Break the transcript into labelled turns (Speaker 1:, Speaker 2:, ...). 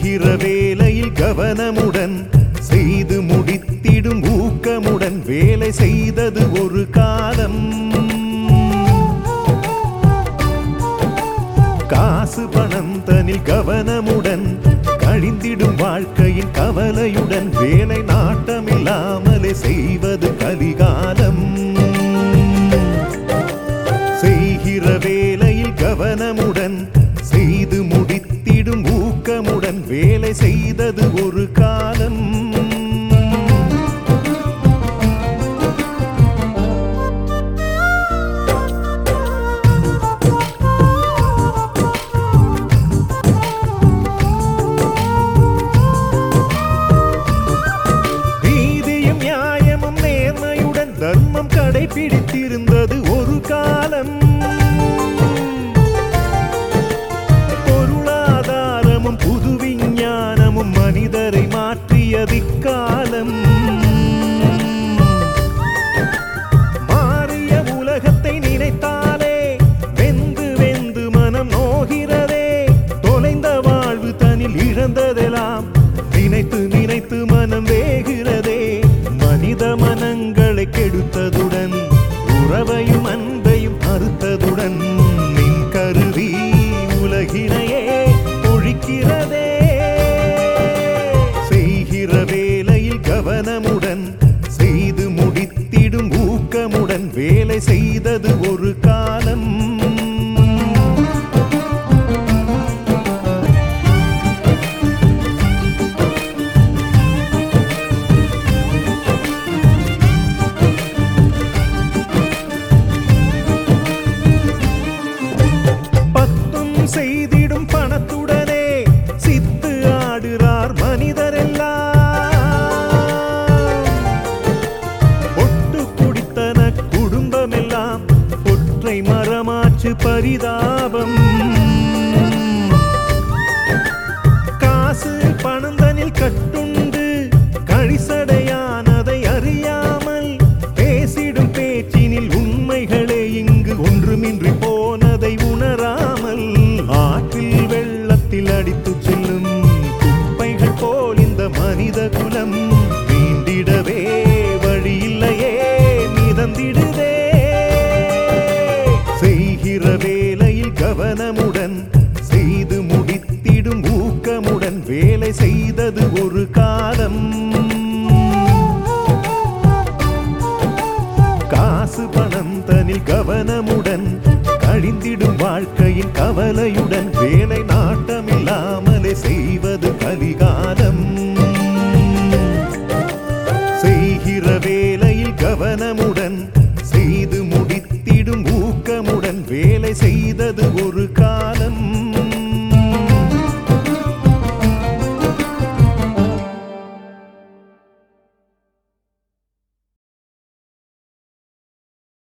Speaker 1: செய்கிற வேலையில் கவனமுடன் செய்து முடித்திடும் ஊக்கமுடன் வேலை செய்தது ஒரு காலம். காசு பணம் தனில் கவனமுடன் கழிந்திடும் வாழ்க்கையின் கவலையுடன் வேலை நாட்டமில்லாமலே செய்வது கலிகாலம். செய்கிற வேலையில் கவனமுடன் செய்து முடித்திடும் ஊக்கமுடன் வேலை செய்தது ஒரு காலம். நீதியும் நியாயமும் நேர்மையுடன் தர்மம் கடைபிடித்திருந்தது ஒரு காலம். பொருளாதாரமும் புது விஞ்ஞானமும் மனிதரை மாற்றியது காலம். மாறிய உலகத்தை நினைத்தாலே வெந்து வெந்து மனம் நோகிறதே. தொலைந்த வாழ்வு தனில் இழந்ததெல்லாம் நினைத்து நினைத்து மனம் வேகிறதே. மனித மனங்களை கெடுத்ததுடன் உறவையும் அன்பையும் அறுத்ததுடன் மின் கருவி உலகினையே ஒழிக்கிறதே. செய்கிற வேலையில் கவனமுடன் செய்து முடித்திடும் ஊக்கமுடன் வேலை செய்தது ஒரு காலம். செய்திடும் பணத்துடனே சித்து ஆடுறார் மனிதரெல்லாம். ஒட்டு குடித்தன குடும்பமெல்லாம் ஒற்றை மரமாச்சு பரிதாபம். காசு பணந்தனில் கட்டுண்டு கழிசடையானதை அறியாமல் பேசிடும் பேச்சினில் உண்மைகளே இங்கு ஒன்றுமின்றி போனதை உணராமல் ஆற்றில் வெள்ளத்தில் அடித்து செல்லும் குப்பைகள் போல் இந்த மனித குலம் மீண்டிடவே வழியில்லையே மிதந்திடுதே. செய்கிற வேலையில் கவனமுடன் செய்து முடித்திடும் ஊக்கமுடன் வேலை செய்தது ஒரு காலம். காசு பணம் தனில் கவனமுடன் கழிந்திடும் வாழ்க்கையின் கவலையுடன் வேலை நாட்டமில்லாமலே செய்வது கலிகாலம். செய்கிற வேலையில் கவனமுடன் செய்து முடித்திடும் ஊக்கமுடன் வேலை செய்தது ஒரு